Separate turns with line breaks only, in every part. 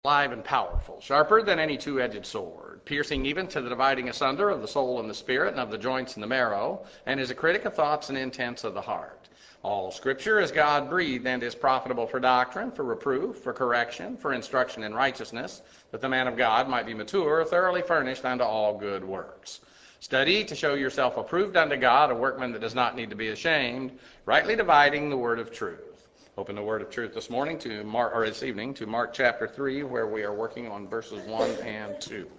live and powerful, sharper than any two-edged sword, piercing even to the dividing asunder of the soul and the spirit and of the joints and the marrow, and is a critic of thoughts and intents of the heart. All Scripture is God-breathed and is profitable for doctrine, for reproof, for correction, for instruction in righteousness, that the man of God might be mature, thoroughly furnished unto all good works. Study to show yourself approved unto God, a workman that does not need to be ashamed, rightly dividing the word of truth. Open the word of truth this morning this evening to Mark chapter 3, where we are working on verses 1 and 2.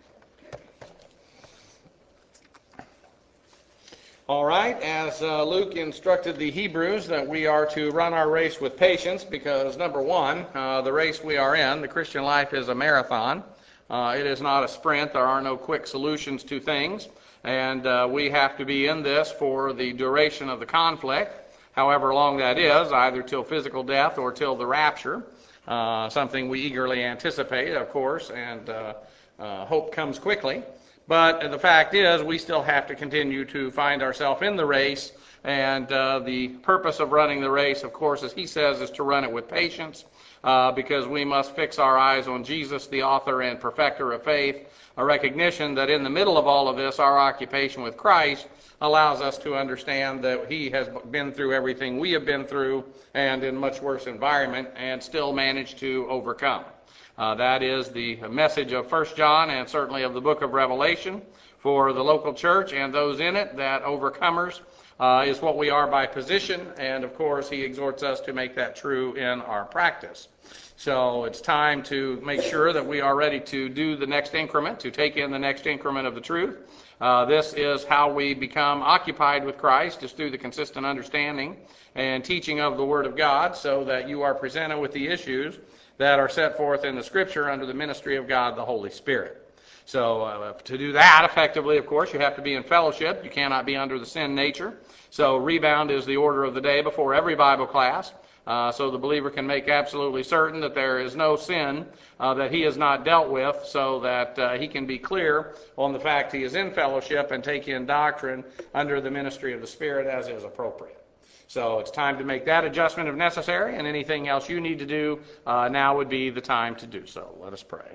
All right, as Luke instructed the Hebrews that we are to run our race with patience because, number one, the race we are in, the Christian life, is a marathon. It is not a sprint. There are no quick solutions to things, and we have to be in this for the duration of the conflict. However long that is, either till physical death or till the rapture, something we eagerly anticipate, of course, and hope comes quickly. But the fact is, we still have to continue to find ourselves in the race, and the purpose of running the race, of course, as he says, is to run it with patience, because we must fix our eyes on Jesus, the author and perfecter of faith, a recognition that in the middle of all of this, our occupation with Christ allows us to understand that he has been through everything we have been through and in much worse environment and still managed to overcome. That is the message of 1 John and certainly of the book of Revelation for the local church and those in it, that overcomers is what we are by position, and of course he exhorts us to make that true in our practice. So it's time to make sure that we are ready to do the next increment, to take in the next increment of the truth. This is how we become occupied with Christ, is through the consistent understanding and teaching of the Word of God, so that you are presented with the issues that are set forth in the Scripture under the ministry of God, the Holy Spirit. So to do that effectively, of course, you have to be in fellowship. You cannot be under the sin nature. So rebound is the order of the day before every Bible class. So the believer can make absolutely certain that there is no sin that he has not dealt with, so that he can be clear on the fact he is in fellowship and take in doctrine under the ministry of the Spirit as is appropriate. So it's time to make that adjustment if necessary, and anything else you need to do, now would be the time to do so. Let us pray.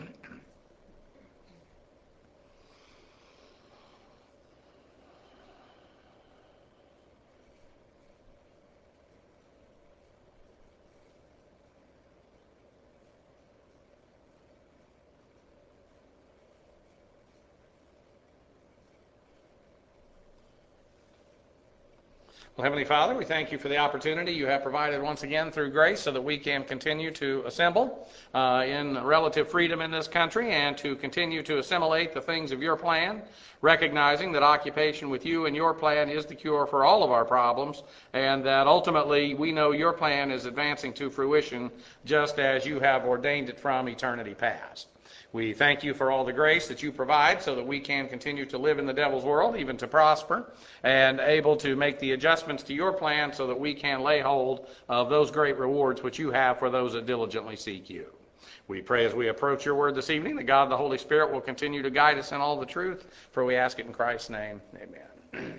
Well, Heavenly Father, we thank you for the opportunity you have provided once again through grace so that we can continue to assemble in relative freedom in this country and to continue to assimilate the things of your plan, recognizing that occupation with you and your plan is the cure for all of our problems, and that ultimately we know your plan is advancing to fruition just as you have ordained it from eternity past. We thank you for all the grace that you provide so that we can continue to live in the devil's world, even to prosper, and able to make the adjustments to your plan so that we can lay hold of those great rewards which you have for those that diligently seek you. We pray as we approach your word this evening that God the Holy Spirit will continue to guide us in all the truth, for we ask it in Christ's name. Amen.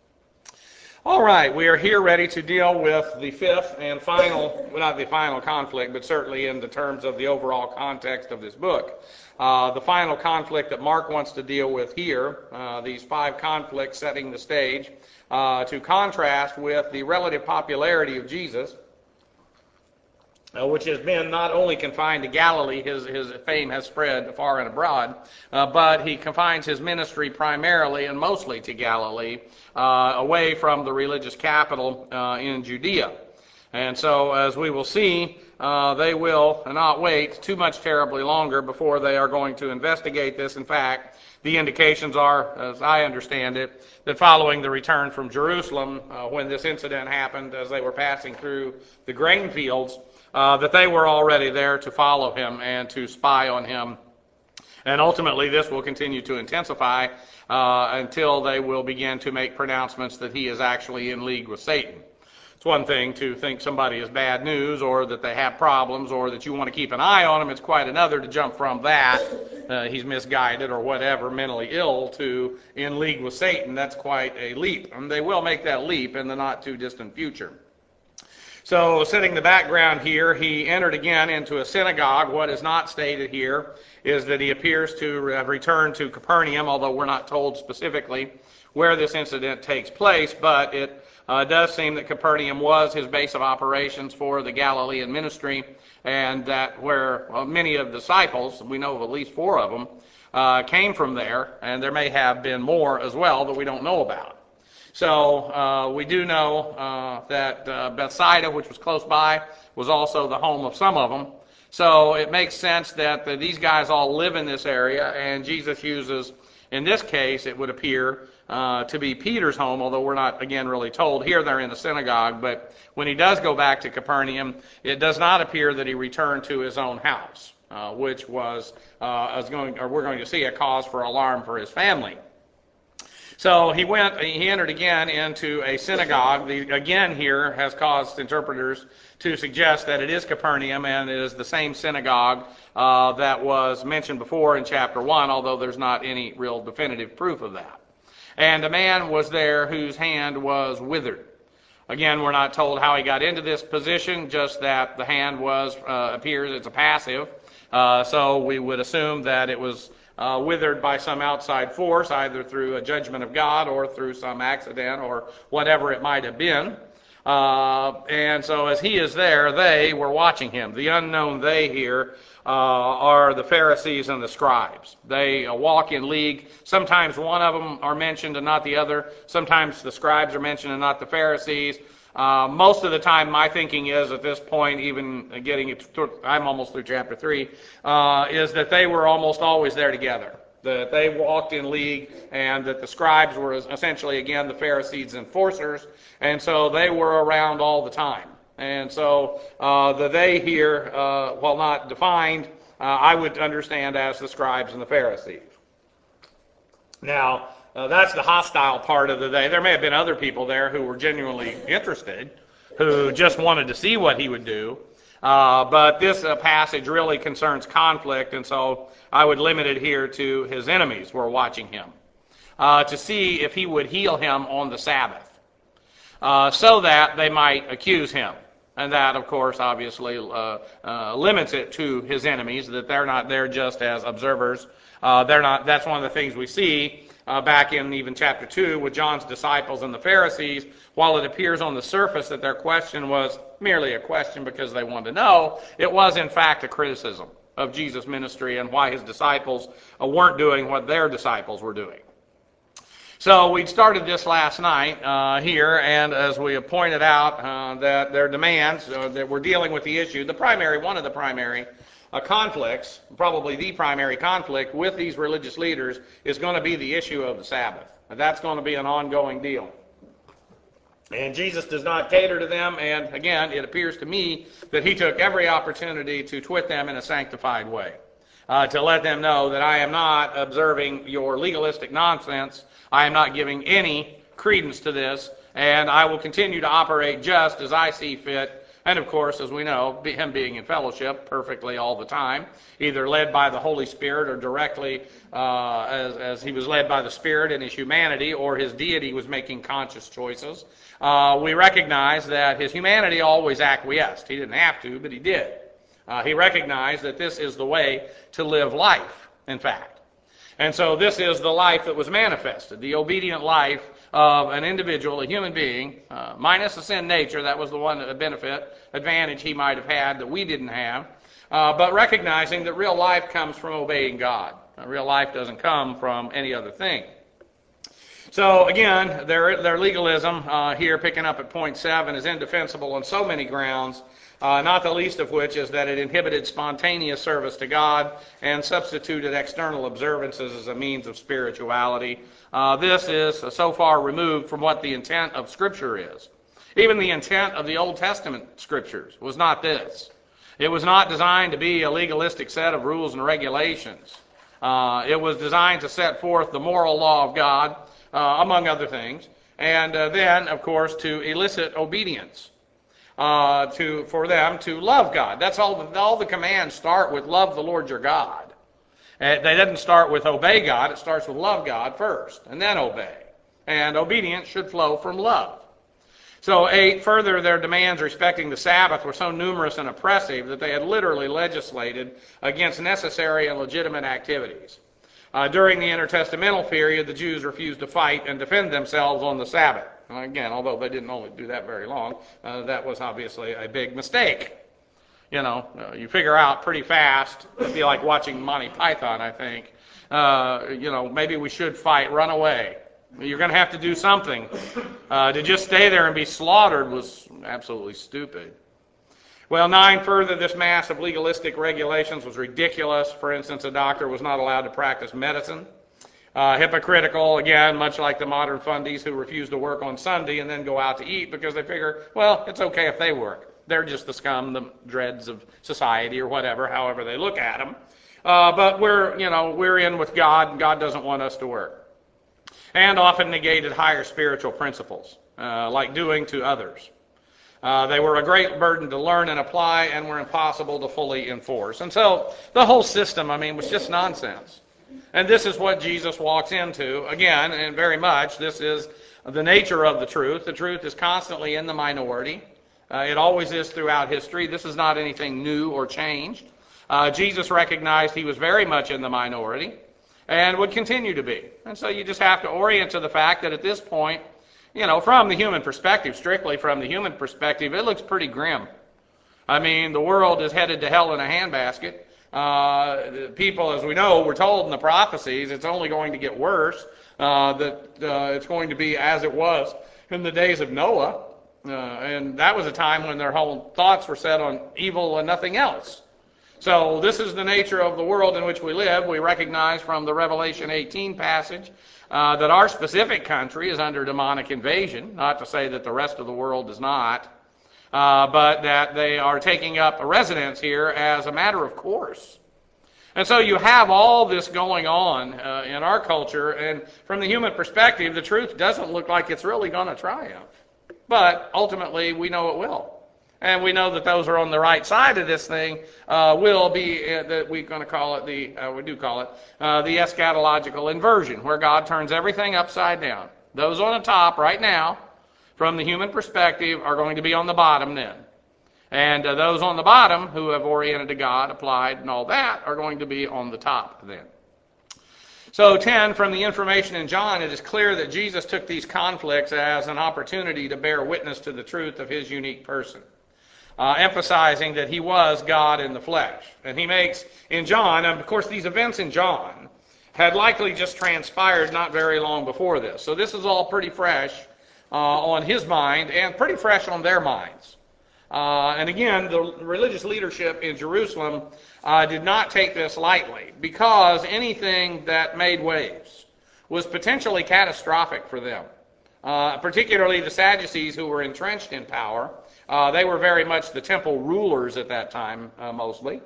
All right, we are here ready to deal with the fifth and final, well, not the final conflict, but certainly in the terms of the overall context of this book. The final conflict that Mark wants to deal with here, these five conflicts setting the stage, to contrast with the relative popularity of Jesus, which has been not only confined to Galilee, his fame has spread far and abroad, but he confines his ministry primarily and mostly to Galilee, away from the religious capital in Judea. And so, as we will see, they will not wait too much terribly longer before they are going to investigate this. In fact, the indications are, as I understand it, that following the return from Jerusalem, when this incident happened, as they were passing through the grain fields, that they were already there to follow him and to spy on him. And ultimately, this will continue to intensify until they will begin to make pronouncements that he is actually in league with Satan. It's one thing to think somebody is bad news or that they have problems or that you want to keep an eye on them. It's quite another to jump from that, he's misguided or whatever, mentally ill, to in league with Satan. That's quite a leap. And they will make that leap in the not too distant future. So, setting the background here, he entered again into a synagogue. What is not stated here is that he appears to have returned to Capernaum, although we're not told specifically where this incident takes place, but it does seem that Capernaum was his base of operations for the Galilean ministry, and that where many of the disciples, we know of at least 4 of them, came from there, and there may have been more as well that we don't know about. So we do know that Bethsaida, which was close by, was also the home of some of them. So it makes sense that these guys all live in this area, and Jesus uses, in this case, it would appear to be Peter's home, although we're not, again, really told. Here they're in the synagogue, but when he does go back to Capernaum, it does not appear that he returned to his own house, which was, we're going to see, a cause for alarm for his family. So he entered again into a synagogue. Again here has caused interpreters to suggest that it is Capernaum, and it is the same synagogue that was mentioned before in chapter 1, although there's not any real definitive proof of that. And a man was there whose hand was withered. Again, we're not told how he got into this position, just that the hand appears it's a passive. So we would assume that it was withered by some outside force, either through a judgment of God or through some accident or whatever it might have been. And so as he is there, they were watching him. The unknown they here are the Pharisees and the scribes. They walk in league. Sometimes one of them are mentioned and not the other. Sometimes the scribes are mentioned and not the Pharisees. Most of the time, my thinking is at this point, even I'm almost through chapter 3, is that they were almost always there together. That they walked in league, and that the scribes were essentially, again, the Pharisees' enforcers, and so they were around all the time. And so the they here, while not defined, I would understand as the scribes and the Pharisees. Now, that's the hostile part of the they. There may have been other people there who were genuinely interested, who just wanted to see what he would do. But this passage really concerns conflict, and so I would limit it here to his enemies who are watching him, to see if he would heal him on the Sabbath, so that they might accuse him. And that, of course, obviously limits it to his enemies, that they're not there just as observers. That's one of the things we see back in even chapter 2 with John's disciples and the Pharisees. While it appears on the surface that their question was merely a question because they wanted to know, it was in fact a criticism of Jesus' ministry and why his disciples weren't doing what their disciples were doing. So we started this last night here, and as we have pointed out, that their demands, that we're dealing with the issue, one of the primary conflicts, probably the primary conflict with these religious leaders is going to be the issue of the Sabbath. And that's going to be an ongoing deal. And Jesus does not cater to them, and again, it appears to me that he took every opportunity to twit them in a sanctified way, to let them know that I am not observing your legalistic nonsense, I am not giving any credence to this, and I will continue to operate just as I see fit. And of course, as we know, him being in fellowship perfectly all the time, either led by the Holy Spirit or directly as he was led by the Spirit in his humanity, or his deity was making conscious choices. We recognize that his humanity always acquiesced. He didn't have to, but he did. He recognized that this is the way to live life, in fact. And so this is the life that was manifested, the obedient life of an individual, a human being, minus the sin nature. That was the one advantage he might have had that we didn't have. But recognizing that real life comes from obeying God. Real life doesn't come from any other thing. So again, their legalism here, picking up at point 7, is indefensible on so many grounds, not the least of which is that it inhibited spontaneous service to God and substituted external observances as a means of spirituality. This is so far removed from what the intent of Scripture is. Even the intent of the Old Testament Scriptures was not this. It was not designed to be a legalistic set of rules and regulations. It was designed to set forth the moral law of God, among other things, and then, of course, to elicit obedience, for them to love God. That's all the commands start with love the Lord your God. They didn't start with obey God. It starts with love God first, and then obey. And obedience should flow from love. So 8, further, their demands respecting the Sabbath were so numerous and oppressive that they had literally legislated against necessary and legitimate activities. During the intertestamental period, the Jews refused to fight and defend themselves on the Sabbath. Again, although they didn't only do that very long, that was obviously a big mistake. You figure out pretty fast. It'd be like watching Monty Python, I think. Maybe we should fight, run away. You're going to have to do something. To just stay there and be slaughtered was absolutely stupid. Well, 9, further, this mass of legalistic regulations was ridiculous. For instance, a doctor was not allowed to practice medicine. Hypocritical, again, much like the modern fundies who refuse to work on Sunday and then go out to eat because they figure, well, it's okay if they work. They're just the scum, the dregs of society or whatever, however they look at them. But we're in with God, and God doesn't want us to work. And often negated higher spiritual principles, like doing to others. They were a great burden to learn and apply and were impossible to fully enforce. And so the whole system, was just nonsense. And this is what Jesus walks into, again, and very much, this is the nature of the truth. The truth is constantly in the minority. It always is throughout history. This is not anything new or changed. Jesus recognized he was very much in the minority and would continue to be. And so you just have to orient to the fact that at this point, from the human perspective, strictly from the human perspective, it looks pretty grim. The world is headed to hell in a handbasket. People, as we know, were told in the prophecies, it's only going to get worse, that it's going to be as it was in the days of Noah. And that was a time when their whole thoughts were set on evil and nothing else. So this is the nature of the world in which we live. We recognize from the Revelation 18 passage that our specific country is under demonic invasion. Not to say that the rest of the world is not, but that they are taking up a residence here as a matter of course. And so you have all this going on in our culture, and from the human perspective, the truth doesn't look like it's really going to triumph. But ultimately, we know it will. And we know that those who are on the right side of this thing will be, that we're going to call it the eschatological inversion, where God turns everything upside down. Those on the top right now, from the human perspective, are going to be on the bottom then. And those on the bottom who have oriented to God, applied, and all that, are going to be on the top then. So 10, from the information in John, it is clear that Jesus took these conflicts as an opportunity to bear witness to the truth of his unique person, emphasizing that he was God in the flesh. And he makes in John, and of course these events in John had likely just transpired not very long before this. So this is all pretty fresh on his mind and pretty fresh on their minds. And again, the religious leadership in Jerusalem did not take this lightly, because anything that made waves was potentially catastrophic for them, particularly the Sadducees, who were entrenched in power. They were very much the temple rulers at that time, mostly.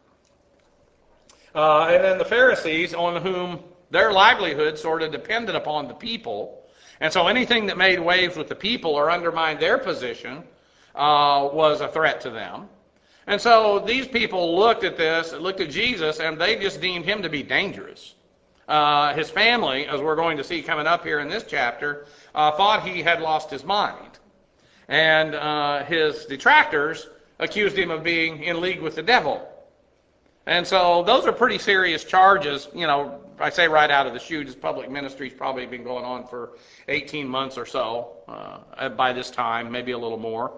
And then the Pharisees, on whom their livelihood sort of depended upon the people. And so anything that made waves with the people or undermined their position was a threat to them. And so these people looked at this, looked at Jesus, and they just deemed him to be dangerous. His family, as we're going to see coming up here in this chapter, thought he had lost his mind. And his detractors accused him of being in league with the devil. And so those are pretty serious charges. I say right out of the chute. His public ministry's probably been going on for 18 months or so by this time, maybe a little more.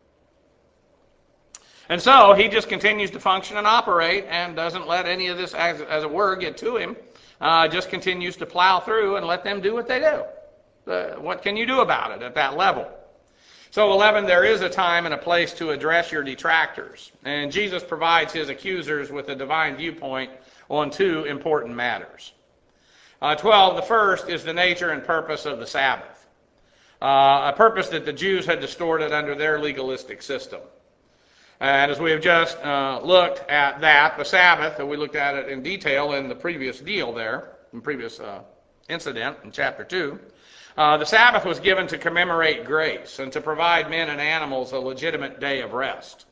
And so he just continues to function and operate and doesn't let any of this, as it were, get to him. Just continues to plow through and let them do what they do. What can you do about it at that level? So 11, there is a time and a place to address your detractors. And Jesus provides his accusers with a divine viewpoint on two important matters. 12, the first is the nature and purpose of the Sabbath. A purpose that the Jews had distorted under their legalistic system. And as we have just looked at that, the Sabbath, and we looked at it in detail in the previous deal there, in previous incident in chapter 2, the Sabbath was given to commemorate grace and to provide men and animals a legitimate day of rest.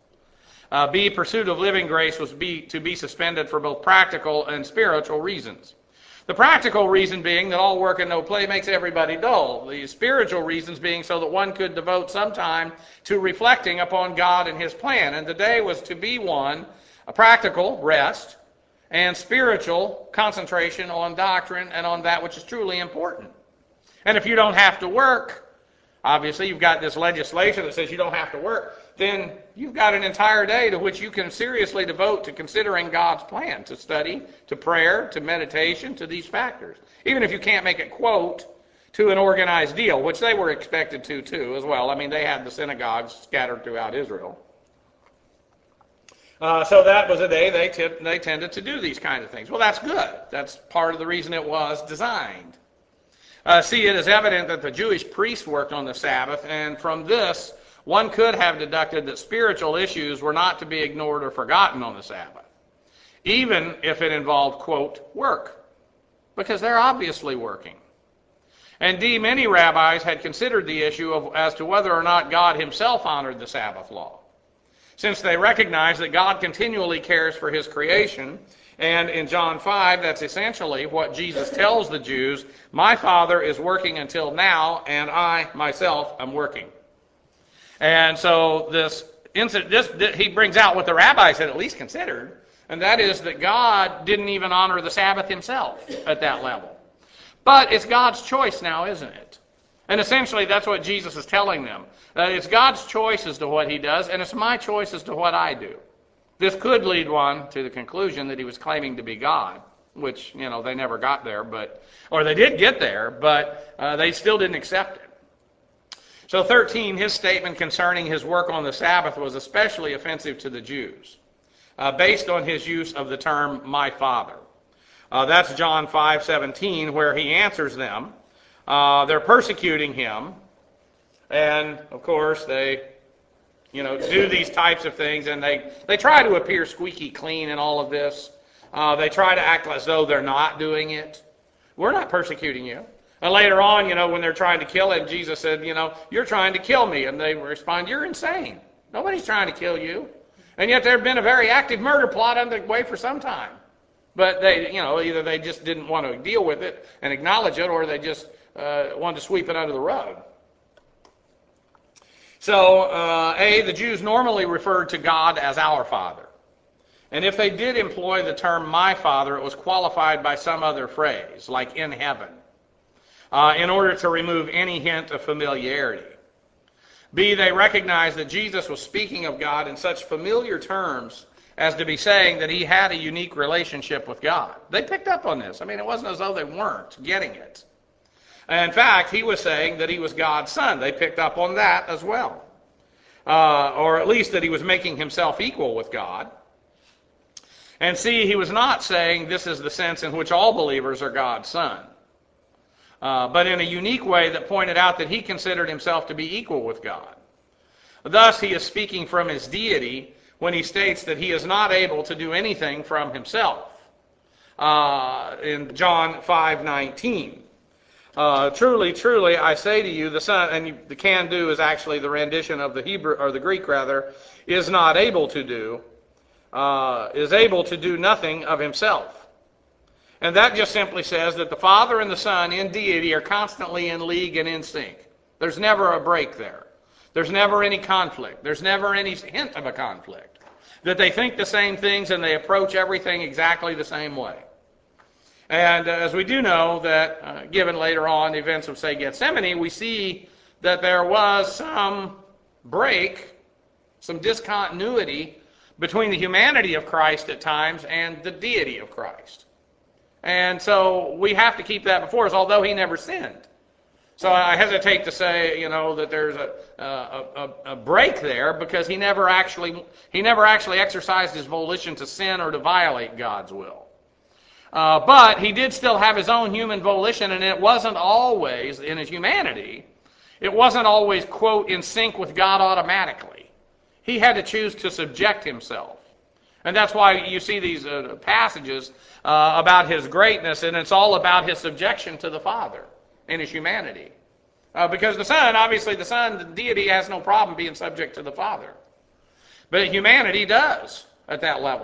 Pursuit of living grace was to be suspended for both practical and spiritual reasons. The practical reason being that all work and no play makes everybody dull. The spiritual reasons being so that one could devote some time to reflecting upon God and His plan. And today was to be one, a practical rest, and spiritual concentration on doctrine and on that which is truly important. And if you don't have to work, obviously you've got this legislation that says you don't have to work, then you've got an entire day to which you can seriously devote to considering God's plan, to study, to prayer, to meditation, to these factors. Even if you can't make it, quote, to an organized deal, which they were expected to too as well. I mean, they had the synagogues scattered throughout Israel. So that was a day they tended to do these kind of things. Well, that's good. That's part of the reason it was designed. See, it is evident that the Jewish priests worked on the Sabbath, and from this, one could have deducted that spiritual issues were not to be ignored or forgotten on the Sabbath, even if it involved, quote, work, because they're obviously working. Indeed, many rabbis had considered the issue as to whether or not God Himself honored the Sabbath law, since they recognized that God continually cares for His creation. And in John 5, that's essentially what Jesus tells the Jews: my Father is working until now, and I myself am working. And so he brings out what the rabbis had at least considered, and that is that God didn't even honor the Sabbath Himself at that level. But it's God's choice now, isn't it? And essentially that's what Jesus is telling them. It's God's choice as to what He does, and it's my choice as to what I do. This could lead one to the conclusion that He was claiming to be God, which, they never got there, or they did get there, but they still didn't accept it. So 13, his statement concerning His work on the Sabbath was especially offensive to the Jews, based on His use of the term, my Father. That's John 5:17, where He answers them. They're persecuting Him, and of course they do these types of things, and they try to appear squeaky clean in all of this. They try to act as though they're not doing it. We're not persecuting you. And later on, when they're trying to kill Him, Jesus said, you're trying to kill me. And they respond, you're insane. Nobody's trying to kill you. And yet there had been a very active murder plot on the way for some time. But they, either they just didn't want to deal with it and acknowledge it, or they just wanted to sweep it under the rug. So, the Jews normally referred to God as our Father. And if they did employ the term my Father, it was qualified by some other phrase, like in heaven, in order to remove any hint of familiarity. B, they recognized that Jesus was speaking of God in such familiar terms as to be saying that He had a unique relationship with God. They picked up on this. It wasn't as though they weren't getting it. In fact, He was saying that He was God's Son. They picked up on that as well. Or at least that He was making Himself equal with God. And C, He was not saying this is the sense in which all believers are God's Son, but in a unique way that pointed out that He considered Himself to be equal with God. Thus, He is speaking from His deity when He states that He is not able to do anything from Himself. In John 5:19. Truly, truly, I say to you, the Son, and the can do is actually the rendition of the Hebrew, or the Greek rather, is able to do nothing of Himself. And that just simply says that the Father and the Son in deity are constantly in league and in sync. There's never a break there. There's never any conflict. There's never any hint of a conflict. That they think the same things and they approach everything exactly the same way. And as we do know that, given later on the events of, say, Gethsemane, we see that there was some break, some discontinuity between the humanity of Christ at times and the deity of Christ. And so we have to keep that before us, although He never sinned. So I hesitate to say, that there's a break there, because he never actually exercised His volition to sin or to violate God's will. But He did still have His own human volition, and it wasn't always, in His humanity, it wasn't always, quote, in sync with God automatically. He had to choose to subject Himself. And that's why you see these passages about His greatness, and it's all about His subjection to the Father in His humanity. Because the Son, the deity, has no problem being subject to the Father. But humanity does at that level.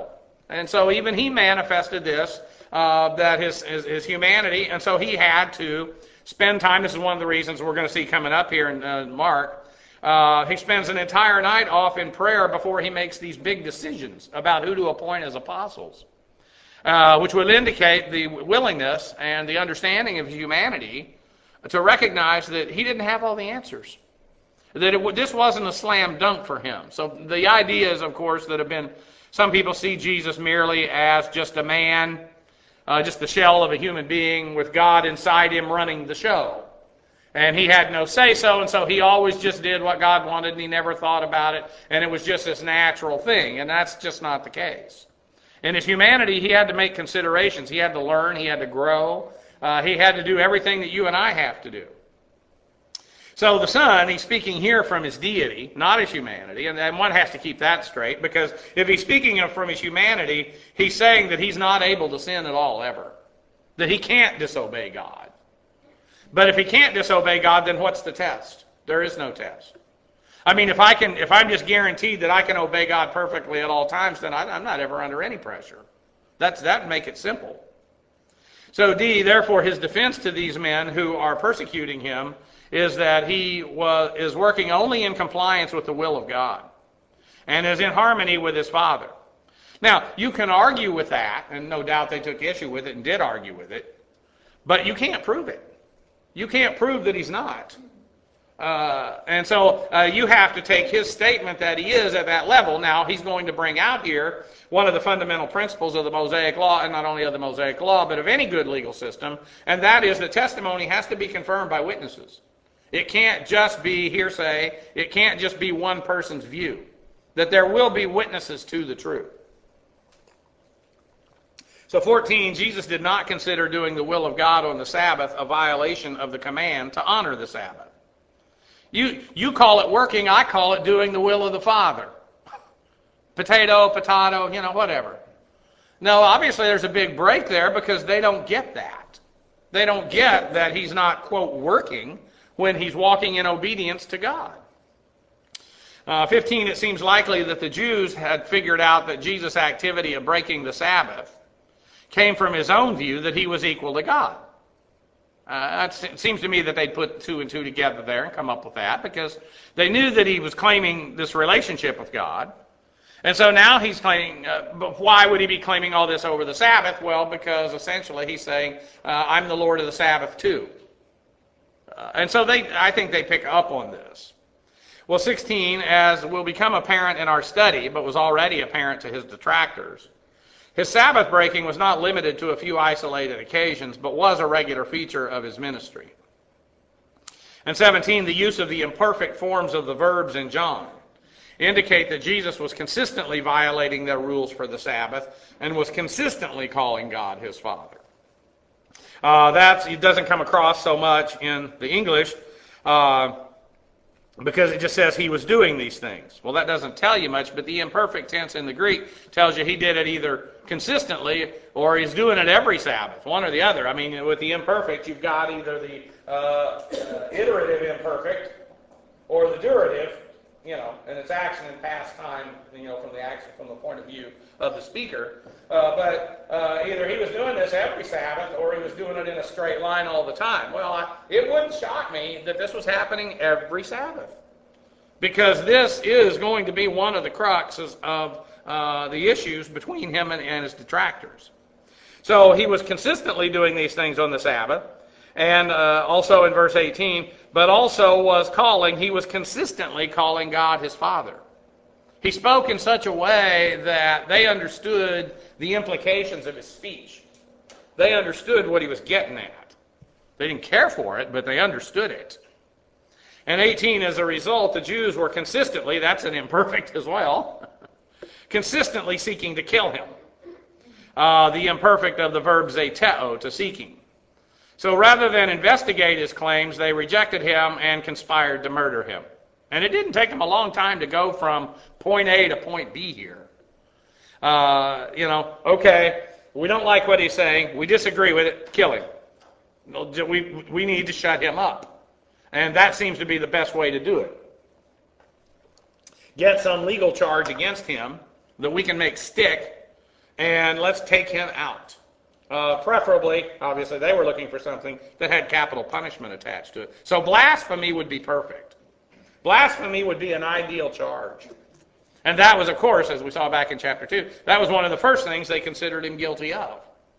And so even he manifested this, that his humanity, and so he had to spend time. This is one of the reasons we're going to see coming up here in Mark. He spends an entire night off in prayer before he makes these big decisions about who to appoint as apostles, which will indicate the willingness and the understanding of humanity to recognize that he didn't have all the answers, that this wasn't a slam dunk for him. So the idea is, of course, that have been, some people see Jesus merely as just a man, just the shell of a human being with God inside him running the show. And he had no say-so, and so he always just did what God wanted, and he never thought about it, and it was just this natural thing, and that's just not the case. In his humanity, he had to make considerations. He had to learn. He had to grow. He had to do everything that you and I have to do. So the Son, he's speaking here from his deity, not his humanity, and one has to keep that straight, because if he's speaking from his humanity, he's saying that he's not able to sin at all, ever, that he can't disobey God. But if he can't disobey God, then what's the test? There is no test. I mean, if I'm just guaranteed that I can obey God perfectly at all times, then I'm not ever under any pressure. That would make it simple. So D, therefore, his defense to these men who are persecuting him is that he is working only in compliance with the will of God and is in harmony with his Father. Now, you can argue with that, and no doubt they took issue with it and did argue with it, but you can't prove it. You can't prove that he's not. And so you have to take his statement that he is at that level. Now, he's going to bring out here one of the fundamental principles of the Mosaic Law, and not only of the Mosaic Law, but of any good legal system, and that is that testimony has to be confirmed by witnesses. It can't just be hearsay. It can't just be one person's view. That there will be witnesses to the truth. So 14, Jesus did not consider doing the will of God on the Sabbath a violation of the command to honor the Sabbath. You call it working, I call it doing the will of the Father. Potato, whatever. No, obviously there's a big break there because they don't get that. They don't get that he's not, quote, working when he's walking in obedience to God. 15, it seems likely that the Jews had figured out that Jesus' activity of breaking the Sabbath came from his own view that he was equal to God. It seems to me that they'd put two and two together there and come up with that because they knew that he was claiming this relationship with God. And so now he's claiming, but why would he be claiming all this over the Sabbath? Well, because essentially he's saying, I'm the Lord of the Sabbath too. And so I think they pick up on this. Well, 16, as will become apparent in our study, but was already apparent to his detractors, his Sabbath breaking was not limited to a few isolated occasions, but was a regular feature of his ministry. And 17, the use of the imperfect forms of the verbs in John indicate that Jesus was consistently violating their rules for the Sabbath and was consistently calling God his Father. It doesn't come across so much in the English because it just says he was doing these things. Well, that doesn't tell you much, but the imperfect tense in the Greek tells you he did it either consistently or he's doing it every Sabbath, one or the other. I mean, with the imperfect, you've got either the iterative imperfect or the durative, and it's action and past time, from the point of view of the speaker. But either he was doing this every Sabbath or he was doing it in a straight line all the time. Well, it wouldn't shock me that this was happening every Sabbath, because this is going to be one of the cruxes of the issues between him and his detractors. So he was consistently doing these things on the Sabbath, and also in verse 18, but also he was consistently calling God his Father. He spoke in such a way that they understood the implications of his speech. They understood what he was getting at. They didn't care for it, but they understood it. And 18, as a result, the Jews were consistently, that's an imperfect as well, consistently seeking to kill him. The imperfect of the verb zeteo, to seeking. So rather than investigate his claims, they rejected him and conspired to murder him. And it didn't take them a long time to go from point A to point B here. Okay, we don't like what he's saying. We disagree with it. Kill him. We need to shut him up. And that seems to be the best way to do it. Get some legal charge against him that we can make stick, and let's take him out. Preferably, obviously, they were looking for something that had capital punishment attached to it. So blasphemy would be perfect. Blasphemy would be an ideal charge. And that was, of course, as we saw back in chapter 2, that was one of the first things they considered him guilty of.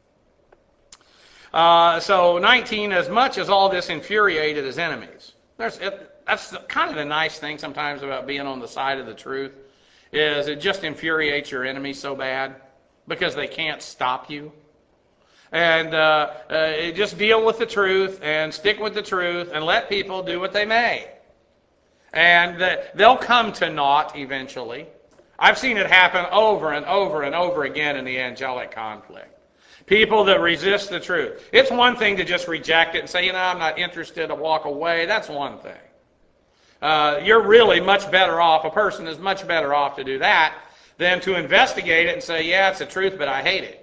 So 19, as much as all this infuriated his enemies. That's kind of the nice thing sometimes about being on the side of the truth, is it just infuriates your enemies so bad because they can't stop you. And just deal with the truth and stick with the truth and let people do what they may. And they'll come to naught eventually. I've seen it happen over and over and over again in the angelic conflict. People that resist the truth. It's one thing to just reject it and say, I'm not interested, to walk away. That's one thing. You're really much better off, a person is much better off to do that than to investigate it and say, yeah, it's the truth, but I hate it.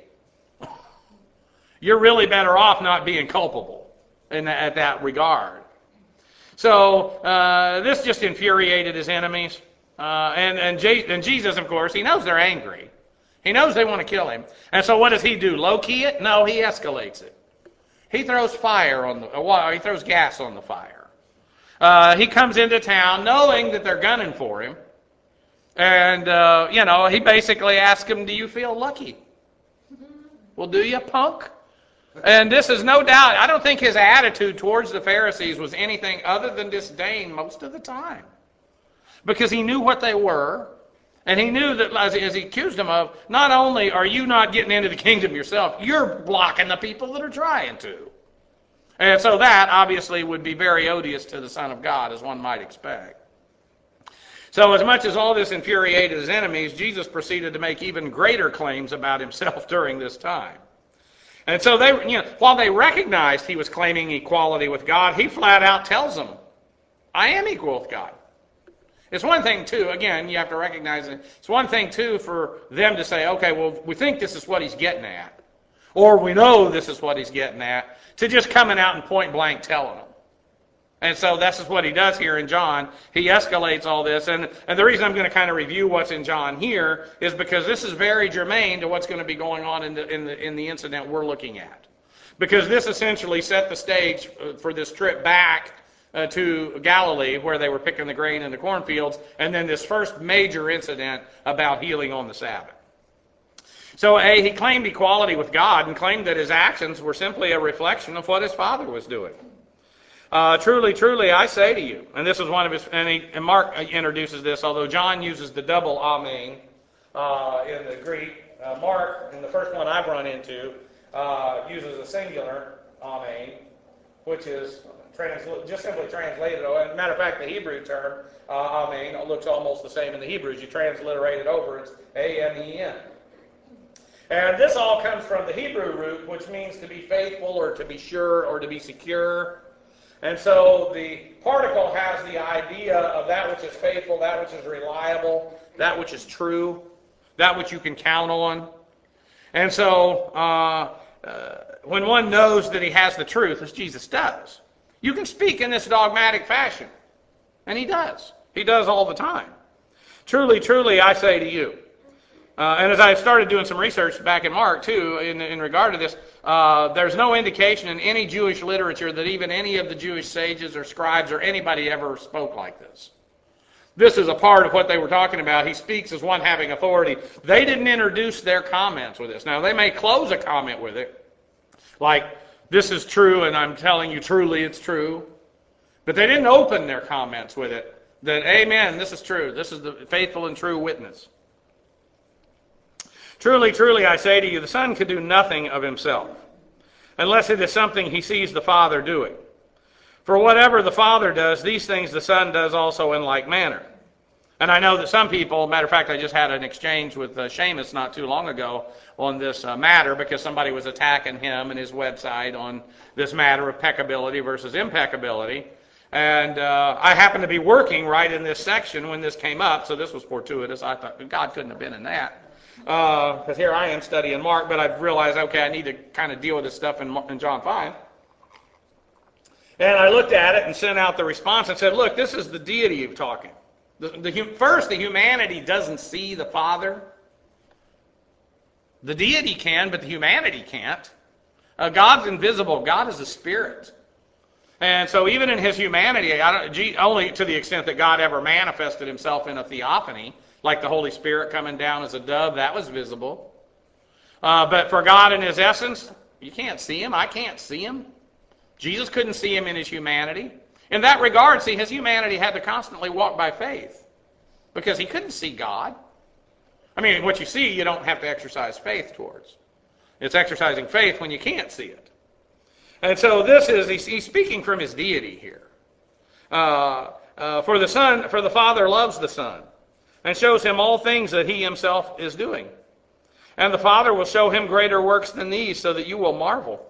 You're really better off not being culpable at that regard. So this just infuriated his enemies. And Jesus, of course, he knows they're angry. He knows they want to kill him. And so what does he do? Low-key it? No, he escalates it. He throws he throws gas on the fire. He comes into town knowing that they're gunning for him. And, he basically asks him, do you feel lucky? Well, do you, punk? And this is no doubt, I don't think his attitude towards the Pharisees was anything other than disdain most of the time. Because he knew what they were, and he knew that, as he accused them of, not only are you not getting into the kingdom yourself, you're blocking the people that are trying to. And so that, obviously, would be very odious to the Son of God, as one might expect. So as much as all this infuriated his enemies, Jesus proceeded to make even greater claims about himself during this time. And so while they recognized he was claiming equality with God, he flat out tells them, I am equal with God. It's one thing, too, again, you have to recognize it. It's one thing, too, for them to say, okay, well, we think this is what he's getting at. Or we know this is what he's getting at, to just coming out and point blank telling them. And so this is what he does here in John. He escalates all this. And the reason I'm going to kind of review what's in John here is because this is very germane to what's going to be going on in the incident we're looking at. Because this essentially set the stage for this trip back to Galilee, where they were picking the grain in the cornfields, and then this first major incident about healing on the Sabbath. So he claimed equality with God and claimed that his actions were simply a reflection of what his Father was doing. Truly, truly, I say to you, and this is one of his, and Mark introduces this, although John uses the double amen in the Greek. Mark, in the first one I've run into, uses a singular amen, which is just simply translated. As a matter of fact, the Hebrew term amen looks almost the same in the Hebrews. You transliterate it over, it's amen. And this all comes from the Hebrew root, which means to be faithful or to be sure or to be secure. And so the particle has the idea of that which is faithful, that which is reliable, that which is true, that which you can count on. And so when one knows that he has the truth, as Jesus does, you can speak in this dogmatic fashion. And he does. He does all the time. Truly, truly, I say to you. And as I started doing some research back in Mark, too, in regard to this, there's no indication in any Jewish literature that even any of the Jewish sages or scribes or anybody ever spoke like this. This is a part of what they were talking about. He speaks as one having authority. They didn't introduce their comments with this. Now, they may close a comment with it, like, this is true, and I'm telling you truly it's true. But they didn't open their comments with it, that, amen, this is true. This is the faithful and true witness. Truly, truly, I say to you, the Son could do nothing of himself, unless it is something he sees the Father doing. For whatever the Father does, these things the Son does also in like manner. And I know that some people, matter of fact, I just had an exchange with Seamus not too long ago on this matter, because somebody was attacking him and his website on this matter of peccability versus impeccability. And I happened to be working right in this section when this came up, so this was fortuitous. I thought, God couldn't have been in that. Because here I am studying Mark, but I've realized, okay, I need to kind of deal with this stuff in John 5. And I looked at it and sent out the response and said, look, this is the deity of talking. First, the humanity doesn't see the Father. The deity can, but the humanity can't. God's invisible. God is a spirit. And so even in his humanity, only to the extent that God ever manifested himself in a theophany, like the Holy Spirit coming down as a dove, that was visible. But for God in his essence, you can't see him. I can't see him. Jesus couldn't see him in his humanity. In that regard, see, his humanity had to constantly walk by faith because he couldn't see God. I mean, what you see, you don't have to exercise faith towards. It's exercising faith when you can't see it. And so he's speaking from his deity here. For the Father loves the Son and shows him all things that he himself is doing. And the Father will show him greater works than these so that you will marvel.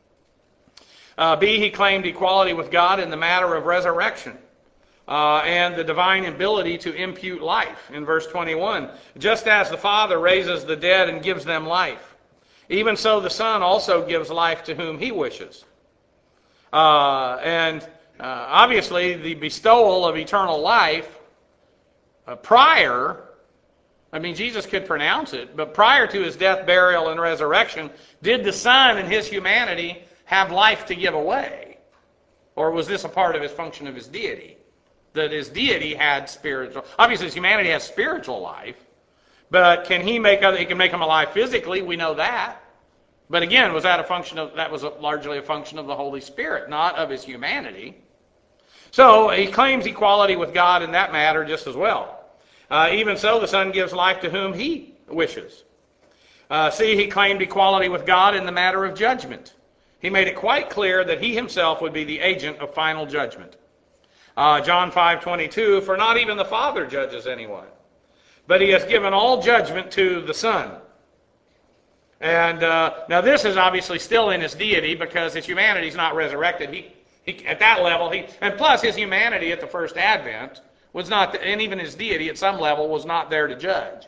He claimed equality with God in the matter of resurrection. And the divine ability to impute life in verse 21. Just as the Father raises the dead and gives them life, even so the Son also gives life to whom he wishes. Obviously the bestowal of eternal life Jesus could pronounce it, but prior to his death, burial, and resurrection, did the Son in his humanity have life to give away? Or was this a part of his function of his deity? That his deity had spiritual. Obviously, his humanity has spiritual life, but he can make them alive physically? We know that. But again, that was largely a function of the Holy Spirit, not of his humanity. So he claims equality with God in that matter just as well. Even so, the Son gives life to whom he wishes. He claimed equality with God in the matter of judgment. He made it quite clear that he himself would be the agent of final judgment. John 5:22, for not even the Father judges anyone, but he has given all judgment to the Son. And now this is obviously still in his deity because his humanity is not resurrected. He at that level, and plus his humanity at the first advent was not, and even his deity at some level was not there to judge.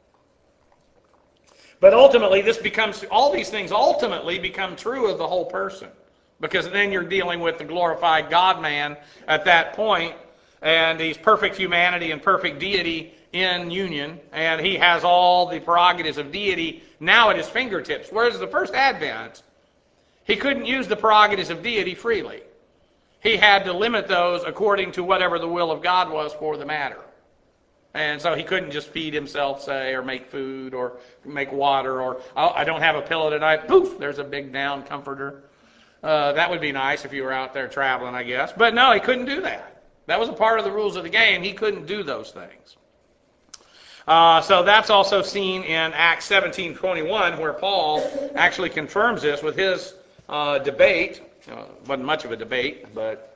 But ultimately, all these things ultimately become true of the whole person. Because then you're dealing with the glorified God-man at that point, and he's perfect humanity and perfect deity in union, and he has all the prerogatives of deity now at his fingertips. Whereas the first advent, he couldn't use the prerogatives of deity freely. He had to limit those according to whatever the will of God was for the matter. And so he couldn't just feed himself, say, or make food, or make water, or, I don't have a pillow tonight, poof, there's a big down comforter. That would be nice if you were out there traveling, I guess. But no, he couldn't do that. That was a part of the rules of the game. He couldn't do those things. So that's also seen in Acts 17:21, where Paul actually confirms this with his debate. Wasn't much of a debate, but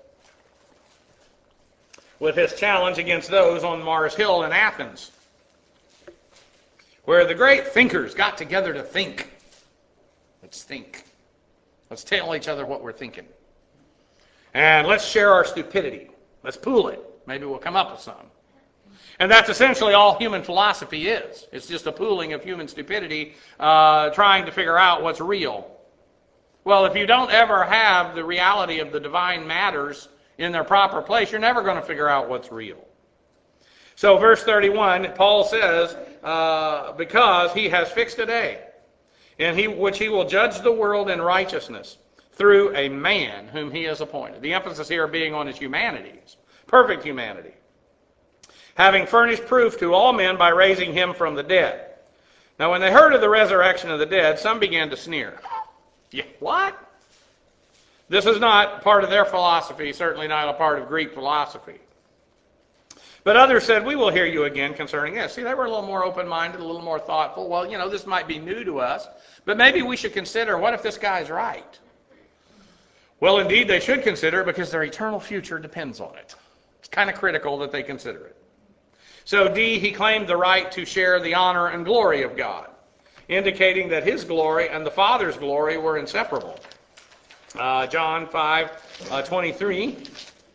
with his challenge against those on Mars Hill in Athens, where the great thinkers got together to think. Let's think. Let's tell each other what we're thinking. And let's share our stupidity. Let's pool it. Maybe we'll come up with some. And that's essentially all human philosophy is. It's just a pooling of human stupidity, trying to figure out what's real. Well, if you don't ever have the reality of the divine matters in their proper place, you're never going to figure out what's real. So verse 31, Paul says, because he has fixed a day, in which he will judge the world in righteousness through a man whom he has appointed. The emphasis here being on his humanity, perfect humanity. Having furnished proof to all men by raising him from the dead. Now when they heard of the resurrection of the dead, some began to sneer. Yeah, what? This is not part of their philosophy, certainly not a part of Greek philosophy. But others said, we will hear you again concerning this. See, they were a little more open-minded, a little more thoughtful. Well, this might be new to us, but maybe we should consider, what if this guy's right? Well, indeed, they should consider it because their eternal future depends on it. It's kind of critical that they consider it. So D, he claimed the right to share the honor and glory of God, indicating that his glory and the Father's glory were inseparable. John 5:23.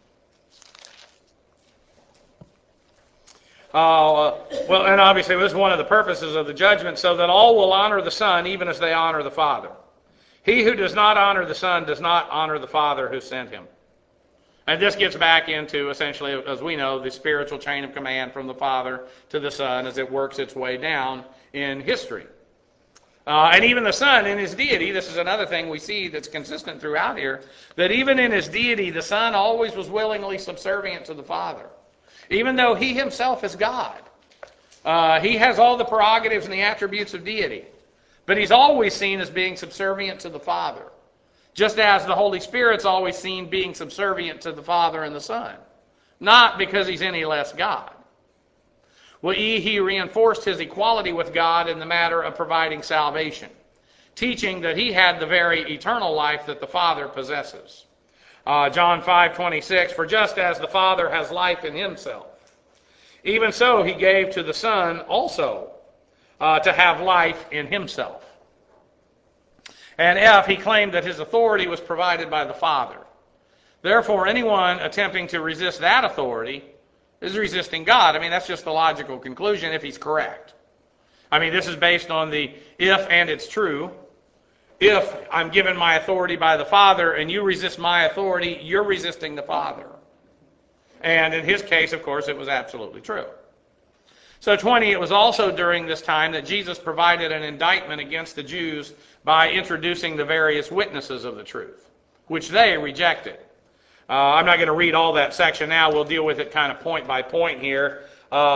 And obviously this is one of the purposes of the judgment, so that all will honor the Son even as they honor the Father. He who does not honor the Son does not honor the Father who sent him. And this gets back into, essentially, as we know, the spiritual chain of command from the Father to the Son as it works its way down in history. And even the Son in his deity, this is another thing we see that's consistent throughout here, that even in his deity, the Son always was willingly subservient to the Father. Even though he himself is God. He has all the prerogatives and the attributes of deity. But he's always seen as being subservient to the Father. Just as the Holy Spirit's always seen being subservient to the Father and the Son. Not because he's any less God. Well, he reinforced his equality with God in the matter of providing salvation, teaching that he had the very eternal life that the Father possesses. John 5:26, for just as the Father has life in himself, even so he gave to the Son also to have life in himself. And F, he claimed that his authority was provided by the Father. Therefore, anyone attempting to resist that authority is resisting God. I mean, that's just the logical conclusion if he's correct. I mean, this is based on the if and it's true. If I'm given my authority by the Father and you resist my authority, you're resisting the Father. And in his case, of course, it was absolutely true. So 20, it was also during this time that Jesus provided an indictment against the Jews by introducing the various witnesses of the truth, which they rejected. I'm not going to read all that section now. We'll deal with it kind of point by point here.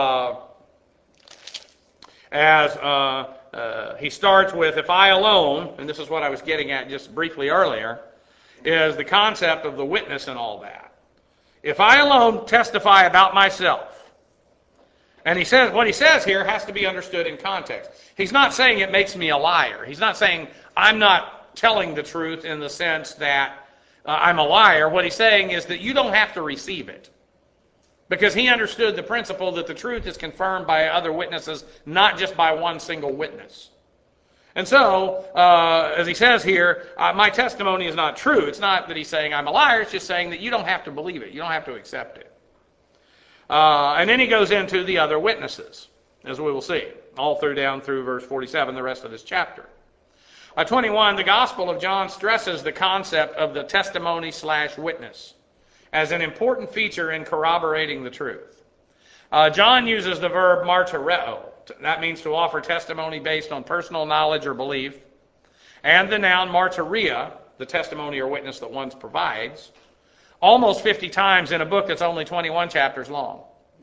He starts with, if I alone, and this is what I was getting at just briefly earlier, is the concept of the witness and all that. If I alone testify about myself, and he says what he says here has to be understood in context. He's not saying it makes me a liar. He's not saying I'm not telling the truth in the sense that I'm a liar. What he's saying is that you don't have to receive it. Because he understood the principle that the truth is confirmed by other witnesses, not just by one single witness. And so, as he says here, my testimony is not true. It's not that he's saying I'm a liar. It's just saying that you don't have to believe it. You don't have to accept it. And then he goes into the other witnesses, as we will see, all down through verse 47, the rest of this chapter. 21, the Gospel of John stresses the concept of the testimony/witness as an important feature in corroborating the truth. John uses the verb martyreo. That means to offer testimony based on personal knowledge or belief. And the noun martyria, the testimony or witness that one provides, almost 50 times in a book that's only 21 chapters long.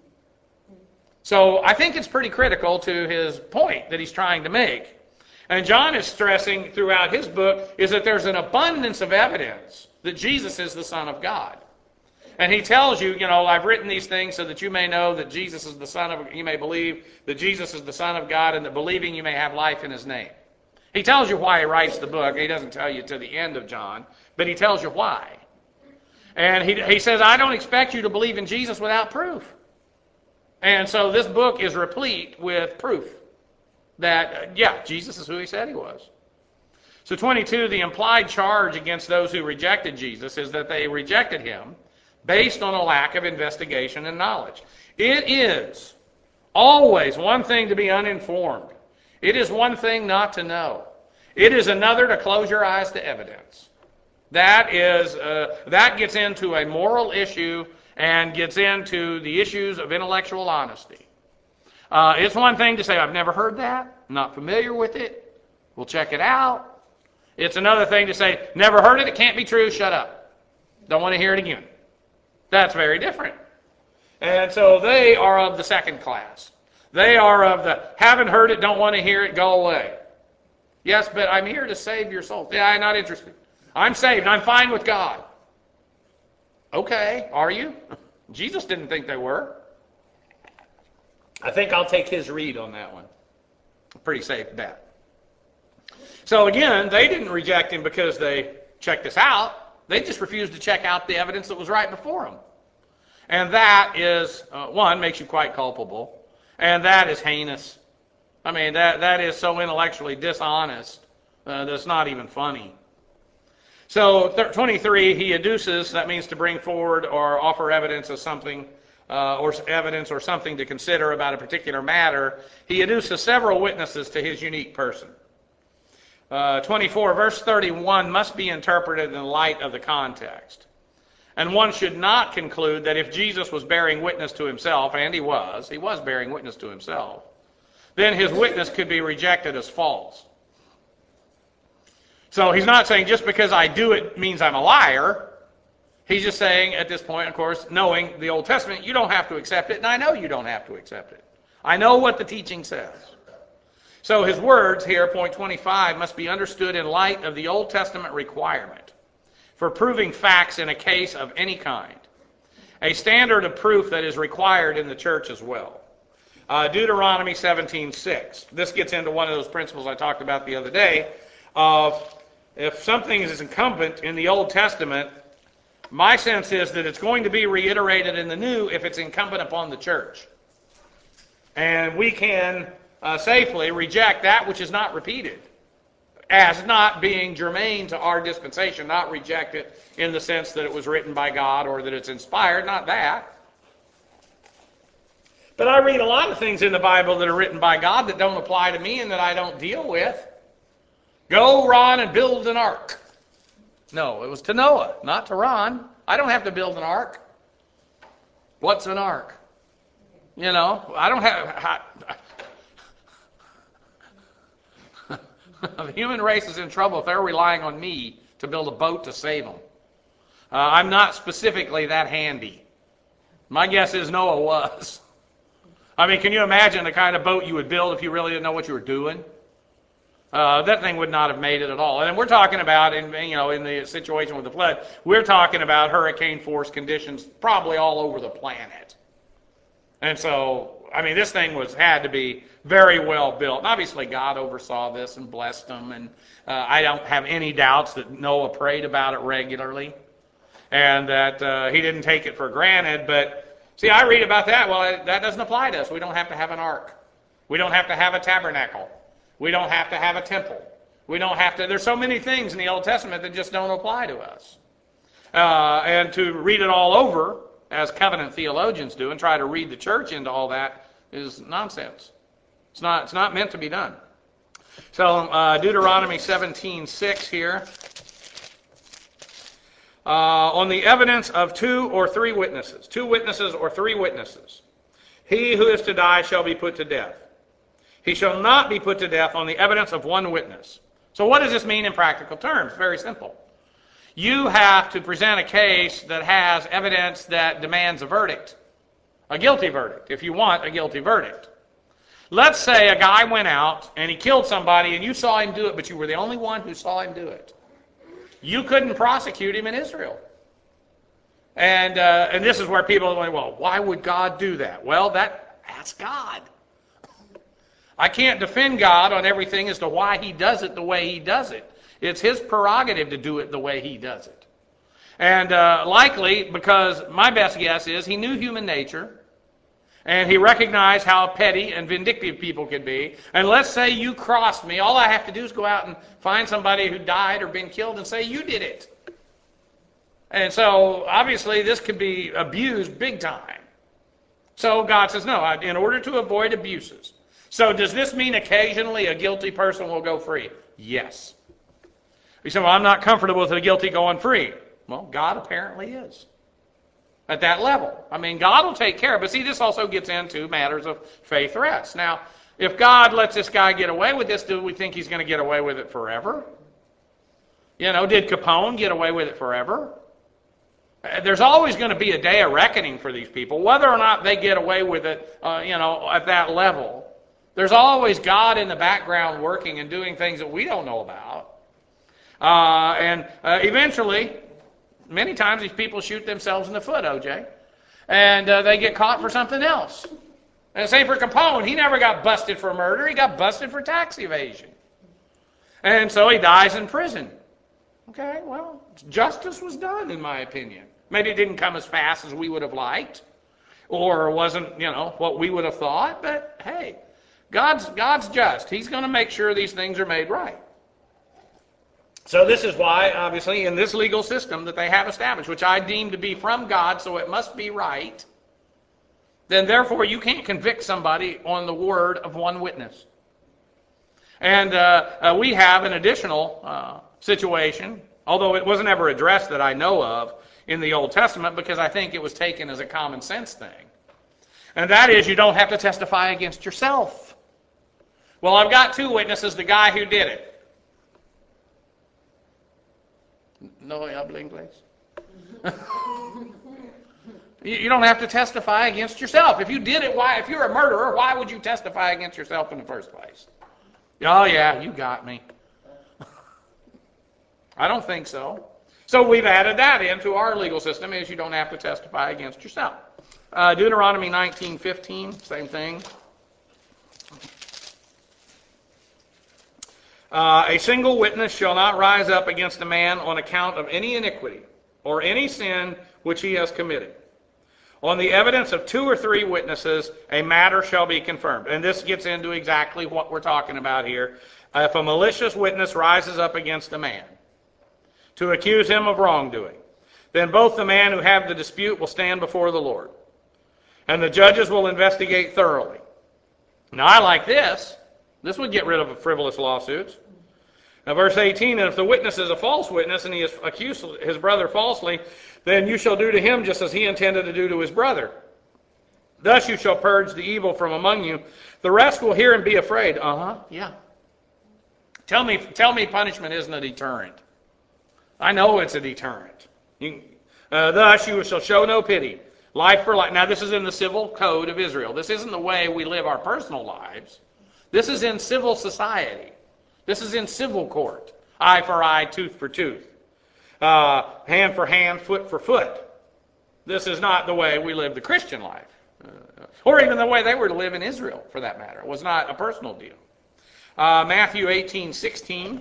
So I think it's pretty critical to his point that he's trying to make. And John is stressing throughout his book is that there's an abundance of evidence that Jesus is the Son of God. And he tells you, I've written these things so that you may know that Jesus is the Son of, you may believe that Jesus is the Son of God, and that believing you may have life in his name. He tells you why he writes the book. He doesn't tell you to the end of John, but he tells you why. And he says, I don't expect you to believe in Jesus without proof. And so this book is replete with proof that, Jesus is who he said he was. So 22, the implied charge against those who rejected Jesus is that they rejected him based on a lack of investigation and knowledge. It is always one thing to be uninformed. It is one thing not to know. It is another to close your eyes to evidence. That gets into a moral issue and gets into the issues of intellectual honesty. It's one thing to say, I've never heard that, I'm not familiar with it, we'll check it out. It's another thing to say, never heard it, it can't be true, shut up. Don't want to hear it again. That's very different. And so they are of the second class. They are of the haven't heard it, don't want to hear it, go away. Yes, but I'm here to save your soul. Yeah, I'm not interested. I'm saved. I'm fine with God. Okay, are you? Jesus didn't think they were. I think I'll take his read on that one. Pretty safe bet. So again, they didn't reject him because they checked this out. They just refused to check out the evidence that was right before them. And that is, one, makes you quite culpable. And that is heinous. I mean, that is so intellectually dishonest that it's not even funny. So 23, he adduces, that means to bring forward or offer evidence of something, or evidence or something to consider about a particular matter. He adduces several witnesses to his unique person. 24, verse 31 must be interpreted in light of the context. And one should not conclude that if Jesus was bearing witness to himself, and he was bearing witness to himself, then his witness could be rejected as false. So he's not saying just because I do it means I'm a liar. He's just saying at this point, of course, knowing the Old Testament, you don't have to accept it, and I know you don't have to accept it. I know what the teaching says. So his words here, point 25, must be understood in light of the Old Testament requirement for proving facts in a case of any kind, a standard of proof that is required in the church as well. Deuteronomy 17:6. This gets into one of those principles I talked about the other day of if something is incumbent in the Old Testament, my sense is that it's going to be reiterated in the New if it's incumbent upon the church. And we can safely reject that which is not repeated as not being germane to our dispensation, not reject it in the sense that it was written by God or that it's inspired, not that. But I read a lot of things in the Bible that are written by God that don't apply to me and that I don't deal with. Go, Ron, and build an ark. No, it was to Noah, not to Ron. I don't have to build an ark. What's an ark? You know, I don't have... The human race is in trouble if they're relying on me to build a boat to save them. I'm not specifically that handy. My guess is Noah was. I mean, can you imagine the kind of boat you would build if you really didn't know what you were doing? That thing would not have made it at all. And we're talking about, in the situation with the flood, we're talking about hurricane force conditions probably all over the planet. And so, I mean, this thing had to be very well built. And obviously, God oversaw this and blessed them. And I don't have any doubts that Noah prayed about it regularly and that he didn't take it for granted. But, see, I read about that. Well, that doesn't apply to us. We don't have to have an ark. We don't have to have a tabernacle. We don't have to have a temple. We don't have to. There's so many things in the Old Testament that just don't apply to us. And to read it all over, as covenant theologians do, and try to read the church into all that is nonsense. It's not meant to be done. So Deuteronomy 17:6 here. On the evidence of 2 or 3 witnesses, 2 witnesses or 3 witnesses, he who is to die shall be put to death. He shall not be put to death on the evidence of 1 witness. So what does this mean in practical terms? Very simple. You have to present a case that has evidence that demands a verdict, a guilty verdict, if you want a guilty verdict. Let's say a guy went out and he killed somebody and you saw him do it, but you were the only one who saw him do it. You couldn't prosecute him in Israel. And this is where people are like, well, why would God do that? Well, that's God. I can't defend God on everything as to why he does it the way he does it. It's his prerogative to do it the way he does it. And likely, because my best guess is he knew human nature, and he recognized how petty and vindictive people could be. And let's say you crossed me. All I have to do is go out and find somebody who died or been killed and say, you did it. And so, obviously, this could be abused big time. So God says, no, in order to avoid abuses. So does this mean occasionally a guilty person will go free? Yes. You say, well, I'm not comfortable with a guilty going free. Well, God apparently is. At that level. I mean, God will take care of it. But see, this also gets into matters of faith rest. Now, if God lets this guy get away with this, do we think he's going to get away with it forever? Did Capone get away with it forever? There's always going to be a day of reckoning for these people, whether or not they get away with it, at that level. There's always God in the background working and doing things that we don't know about. And eventually, many times these people shoot themselves in the foot, OJ. And they get caught for something else. And same for Capone. He never got busted for murder. He got busted for tax evasion. And so he dies in prison. Okay, well, justice was done, in my opinion. Maybe it didn't come as fast as we would have liked. Or wasn't, what we would have thought. But, hey, God's just. He's going to make sure these things are made right. So this is why, obviously, in this legal system that they have established, which I deem to be from God, so it must be right, then therefore you can't convict somebody on the word of 1 witness. And we have an additional situation, although it wasn't ever addressed that I know of in the Old Testament, because I think it was taken as a common sense thing. And that is, you don't have to testify against yourself. Well, I've got 2 witnesses, the guy who did it. No hablo inglés. You don't have to testify against yourself. If you did it, why? If you're a murderer, why would you testify against yourself in the first place? Oh, yeah, you got me. I don't think so. So we've added that into our legal system, is you don't have to testify against yourself. Deuteronomy 19:15, same thing. A single witness shall not rise up against a man on account of any iniquity or any sin which he has committed. On the evidence of 2 or 3 witnesses, a matter shall be confirmed. And this gets into exactly what we're talking about here. If a malicious witness rises up against a man to accuse him of wrongdoing, then both the man who have the dispute will stand before the Lord, and the judges will investigate thoroughly. Now, I like this. This would get rid of frivolous lawsuits. Now, verse 18, and if the witness is a false witness and he has accused his brother falsely, then you shall do to him just as he intended to do to his brother. Thus you shall purge the evil from among you. The rest will hear and be afraid. Yeah. Tell me punishment isn't a deterrent. I know it's a deterrent. Thus you shall show no pity. Life for life. Now, this is in the civil code of Israel. This isn't the way we live our personal lives. This is in civil society. This is in civil court. Eye for eye, tooth for tooth. Hand for hand, foot for foot. This is not the way we live the Christian life. Or even the way they were to live in Israel, for that matter. It was not a personal deal. Matthew 18:16.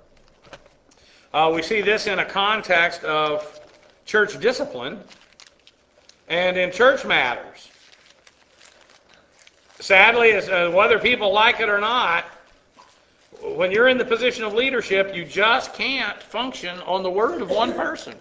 We see this in a context of church discipline and in church matters. Sadly, whether people like it or not, when you're in the position of leadership, you just can't function on the word of one person.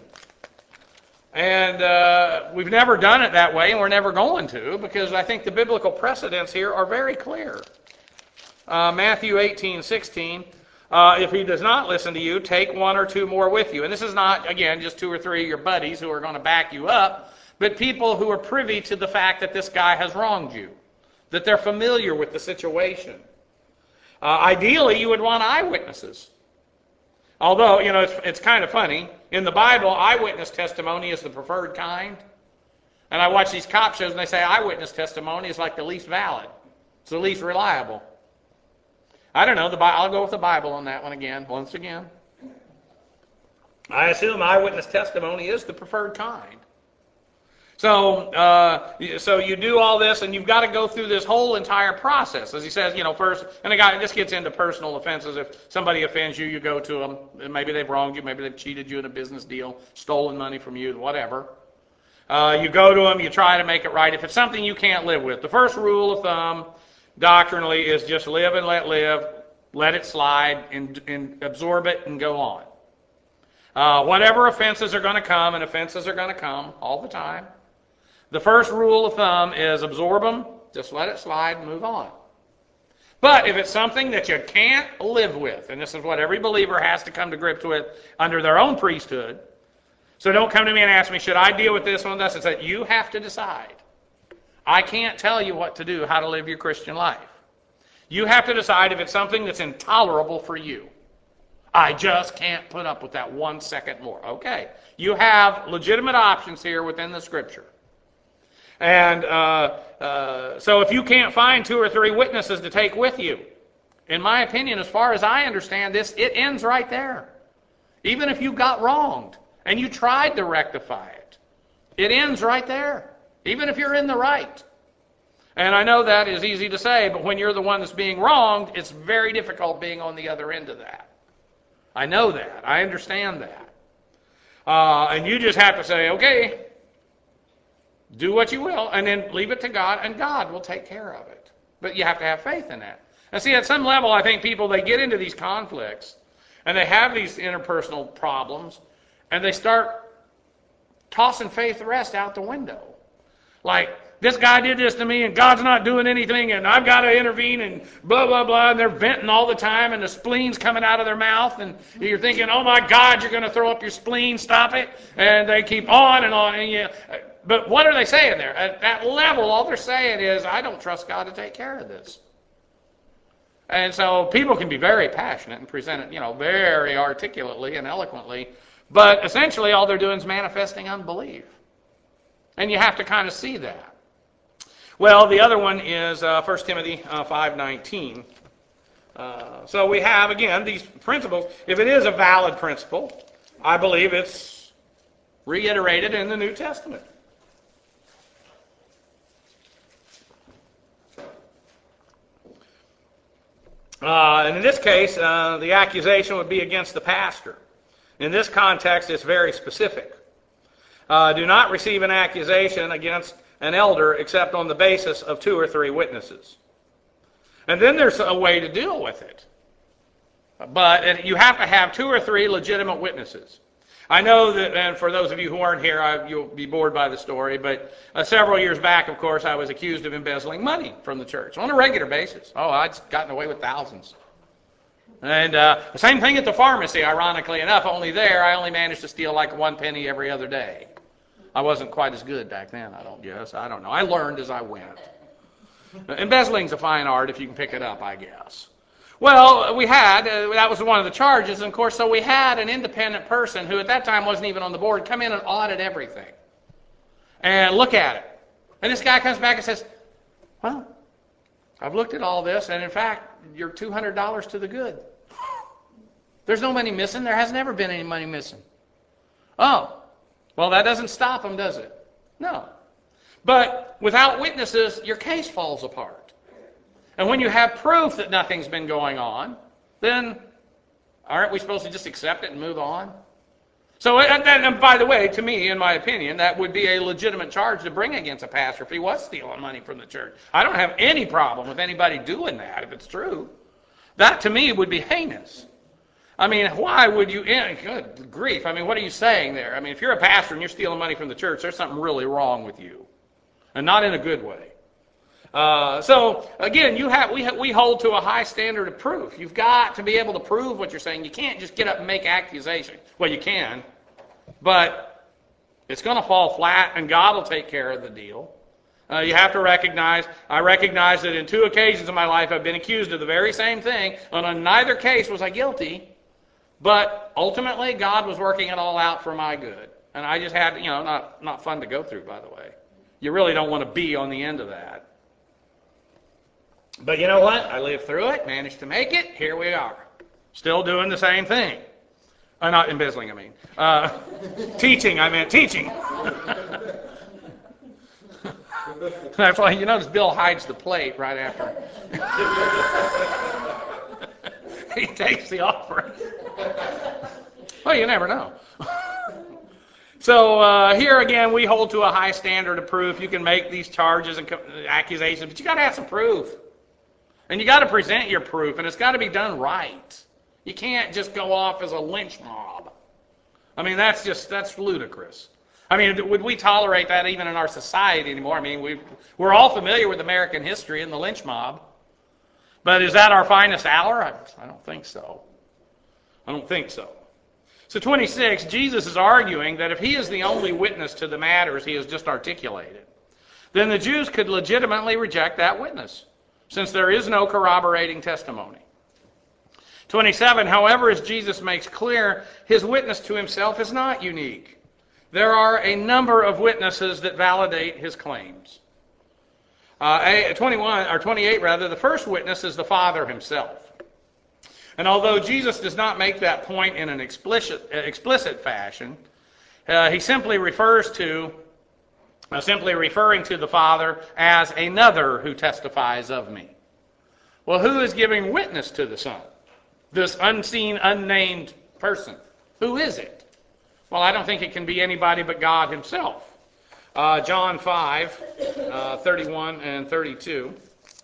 And we've never done it that way, and we're never going to, because I think the biblical precedents here are very clear. Matthew 18:16, if he does not listen to you, take 1 or 2 more with you. And this is not, again, just 2 or 3 of your buddies who are going to back you up, but people who are privy to the fact that this guy has wronged you, that they're familiar with the situation. Ideally, you would want eyewitnesses. Although, it's kind of funny. In the Bible, eyewitness testimony is the preferred kind. And I watch these cop shows and they say eyewitness testimony is like the least valid. It's the least reliable. I don't know. I'll go with the Bible on that one once again. I assume eyewitness testimony is the preferred kind. So you do all this, and you've got to go through this whole entire process. As he says, first, and this gets into personal offenses. If somebody offends you, you go to them. Maybe they've wronged you. Maybe they've cheated you in a business deal, stolen money from you, whatever. You go to them. You try to make it right. If it's something you can't live with, the first rule of thumb, doctrinally, is just live and let live. Let it slide and absorb it and go on. Whatever offenses are going to come, and offenses are going to come all the time, the first rule of thumb is absorb them, just let it slide and move on. But if it's something that you can't live with, and this is what every believer has to come to grips with under their own priesthood, so don't come to me and ask me, should I deal with this one? This is that you have to decide. I can't tell you what to do, how to live your Christian life. You have to decide if it's something that's intolerable for you. I just can't put up with that 1 second more. Okay, you have legitimate options here within the Scripture. And so if you can't find 2 or 3 witnesses to take with you, in my opinion, as far as I understand this, it ends right there. Even if you got wronged and you tried to rectify it, it ends right there, even if you're in the right. And I know that is easy to say, but when you're the one that's being wronged, it's very difficult being on the other end of that. I know that. I understand that. And you just have to say, okay, do what you will, and then leave it to God, and God will take care of it. But you have to have faith in that. And see, at some level, I think people, they get into these conflicts, and they have these interpersonal problems, and they start tossing faith the rest out the window. Like, this guy did this to me, and God's not doing anything, and I've got to intervene, and blah, blah, blah, and they're venting all the time, and the spleen's coming out of their mouth, and you're thinking, oh my God, you're going to throw up your spleen, stop it, and they keep on, and but what are they saying there? At that level, all they're saying is, I don't trust God to take care of this. And so people can be very passionate and present it, very articulately and eloquently, but essentially all they're doing is manifesting unbelief. And you have to kind of see that. Well, the other one is 1 Timothy 5:19. So we have, again, these principles. If it is a valid principle, I believe it's reiterated in the New Testament. And in this case, the accusation would be against the pastor. In this context, it's very specific. Do not receive an accusation against an elder except on the basis of 2 or 3 witnesses. And then there's a way to deal with it. But you have to have 2 or 3 legitimate witnesses. I know that, and for those of you who aren't here, you'll be bored by the story, but several years back, of course, I was accused of embezzling money from the church on a regular basis. Oh, I'd gotten away with thousands. And the same thing at the pharmacy, ironically enough, only there I only managed to steal like 1 penny every other day. I wasn't quite as good back then, I don't guess. I don't know. I learned as I went. Embezzling's a fine art if you can pick it up, I guess. Well, we had, that was one of the charges, and of course, so we had an independent person who at that time wasn't even on the board come in and audit everything and look at it. And this guy comes back and says, well, I've looked at all this, and in fact, you're $200 to the good. There's no money missing. There has never been any money missing. Oh, well, that doesn't stop them, does it? No. But without witnesses, your case falls apart. And when you have proof that nothing's been going on, then aren't we supposed to just accept it and move on? So, and by the way, to me, in my opinion, that would be a legitimate charge to bring against a pastor if he was stealing money from the church. I don't have any problem with anybody doing that if it's true. That, to me, would be heinous. I mean, why would you, good grief, I mean, what are you saying there? I mean, if you're a pastor and you're stealing money from the church, there's something really wrong with you. And not in a good way. So again, we hold to a high standard of proof. You've got to be able to prove what you're saying. You can't just get up and make accusations. Well, you can, but it's going to fall flat, and God will take care of the deal. You have to recognize, I recognize that in 2 occasions in my life I've been accused of the very same thing, and on neither case was I guilty, but ultimately God was working it all out for my good. And I just had, not fun to go through, by the way. You really don't want to be on the end of that. But you know what? I lived through it, managed to make it. Here we are. Still doing the same thing. Not embezzling, I mean. Teaching, I meant teaching. That's why you notice Bill hides the plate right after. He takes the offering. Well, you never know. So here again, we hold to a high standard of proof. You can make these charges and accusations, but you got to have some proof. And you got to present your proof, and it's got to be done right. You can't just go off as a lynch mob. I mean, that's ludicrous. I mean, would we tolerate that even in our society anymore? I mean, we're all familiar with American history and the lynch mob. But is that our finest hour? I don't think so. I don't think so. So 26, Jesus is arguing that if he is the only witness to the matters he has just articulated, then the Jews could legitimately reject that witness, since there is no corroborating testimony. 27, however, as Jesus makes clear, his witness to himself is not unique. There are a number of witnesses that validate his claims. 28, the first witness is the Father himself. And although Jesus does not make that point in an explicit fashion, he simply refers to simply referring to the Father as another who testifies of me. Well, who is giving witness to the Son? This unseen, unnamed person. Who is it? Well, I don't think it can be anybody but God himself. John 5, 31 and 32.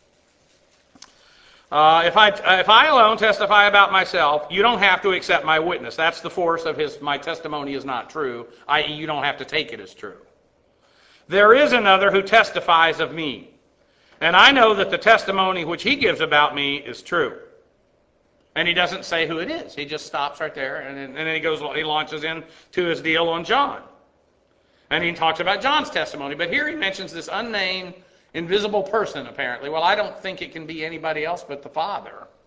If I alone testify about myself, you don't have to accept my witness. That's the force of my testimony is not true, i.e. you don't have to take it as true. There is another who testifies of me, and I know that the testimony which he gives about me is true. And he doesn't say who it is. He just stops right there, and then he launches into his deal on John. And he talks about John's testimony. But here he mentions this unnamed, invisible person, apparently. Well, I don't think it can be anybody else but the Father.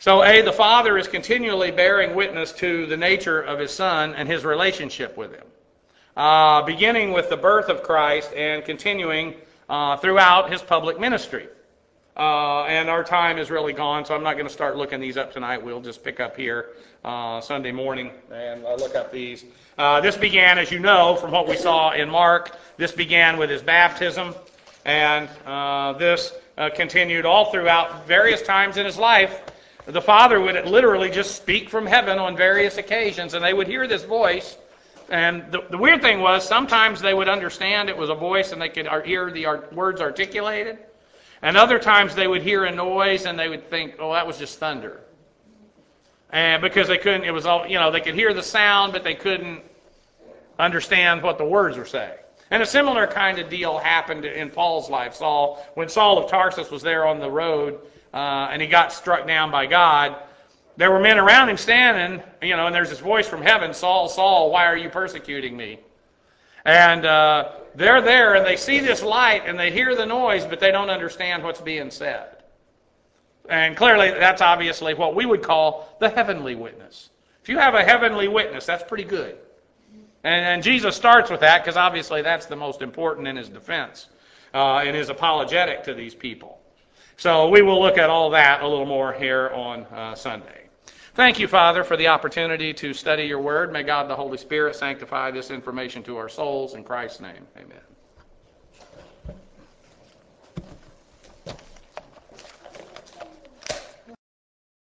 So, the Father is continually bearing witness to the nature of His Son and His relationship with Him, beginning with the birth of Christ and continuing throughout His public ministry. And our time is really gone, so I'm not going to start looking these up tonight. We'll just pick up here Sunday morning and look up these. This began, as you know, from what we saw in Mark. This began with His baptism, and this continued all throughout various times in His life. The Father would literally just speak from heaven on various occasions, and they would hear this voice. And the weird thing was, sometimes they would understand it was a voice and they could hear the words articulated. And other times they would hear a noise and they would think, oh, that was just thunder. And because they couldn't, it was all, they could hear the sound, but they couldn't understand what the words were saying. And a similar kind of deal happened in Paul's life. When Saul of Tarsus was there on the road, and he got struck down by God, there were men around him standing, and there's this voice from heaven, Saul, Saul, why are you persecuting me? And they're there, and they see this light, and they hear the noise, but they don't understand what's being said. And clearly, that's obviously what we would call the heavenly witness. If you have a heavenly witness, that's pretty good. And Jesus starts with that, because obviously that's the most important in His defense, in His apologetic to these people. So we will look at all that a little more here on Sunday. Thank you, Father, for the opportunity to study your word. May God the Holy Spirit sanctify this information to our souls. In Christ's name, amen.